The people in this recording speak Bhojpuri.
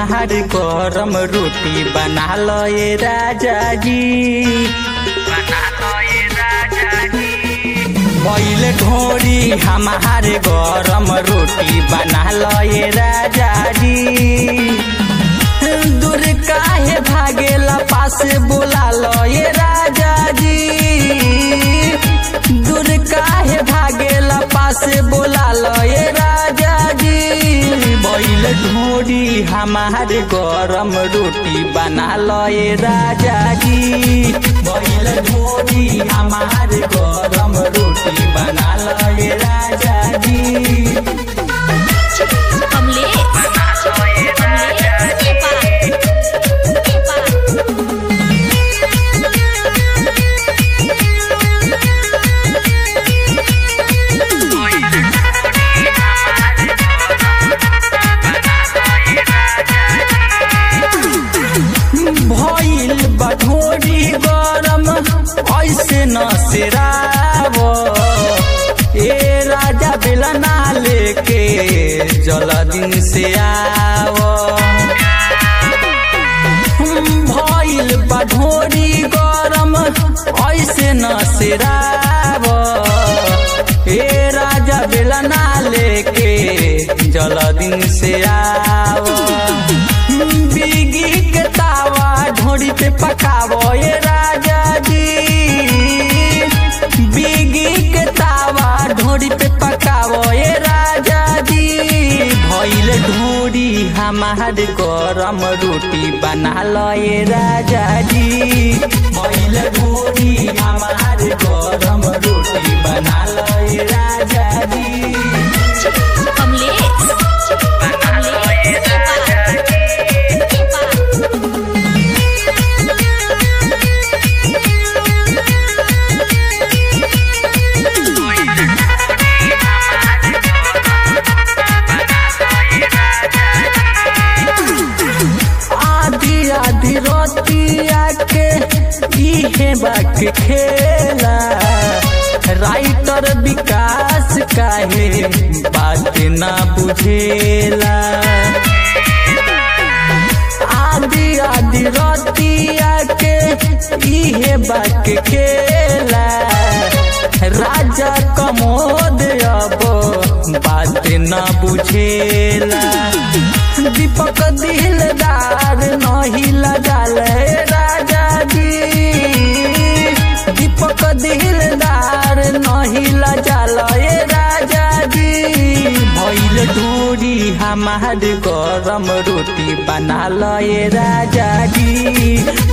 हमार गरम रोटी बना लो ये राजा जी, बना लो ये राजा जी। पहले ढोरी हमार गरम रोटी बना लो ये राजा जी। दूर काहे भागेला पास बुला लो ये राजा जी। दूर काहे भागेला पास बुला लो ये राजा जी। बैल ढोरी हमार गरम रोटी बना लो ये राजा जी। बैल ढोरी हमार गरम रोटी बना लो ये राजा जी। भइल बढोरी गरम ऐसे न सिरावो ए राजा बेलना लेके जल्दी से आवो। भइल बढोरी गरम ऐसे न सिरावो ए राजा बेलना लेके जल्दी से आवो। बिगी के तावा ढोरी पे पकावो ये राजा जी। बिगी के तावा ढोरी पे पकावो ये राजा जी। भइल ढोरी हमार गरम रोटी बना लो ये राजा जी। भइल ढोरी हमार गरम रोटी बना लो ये राजा जी। आधी रोटिया के इहे बाक खेला। राइटर विकास काहे बात ना बुझेला। आधी रोटिया के इहे बाक खेला। राजा कमोद अब बात ना बुझेला। दीपक दिलदार नहीं लगाल राजा जी। दीपक दिलदार नहीं लगाल राजा जी। भइल ढोरी हमार गरम रोटी बना लो ये राजा जी।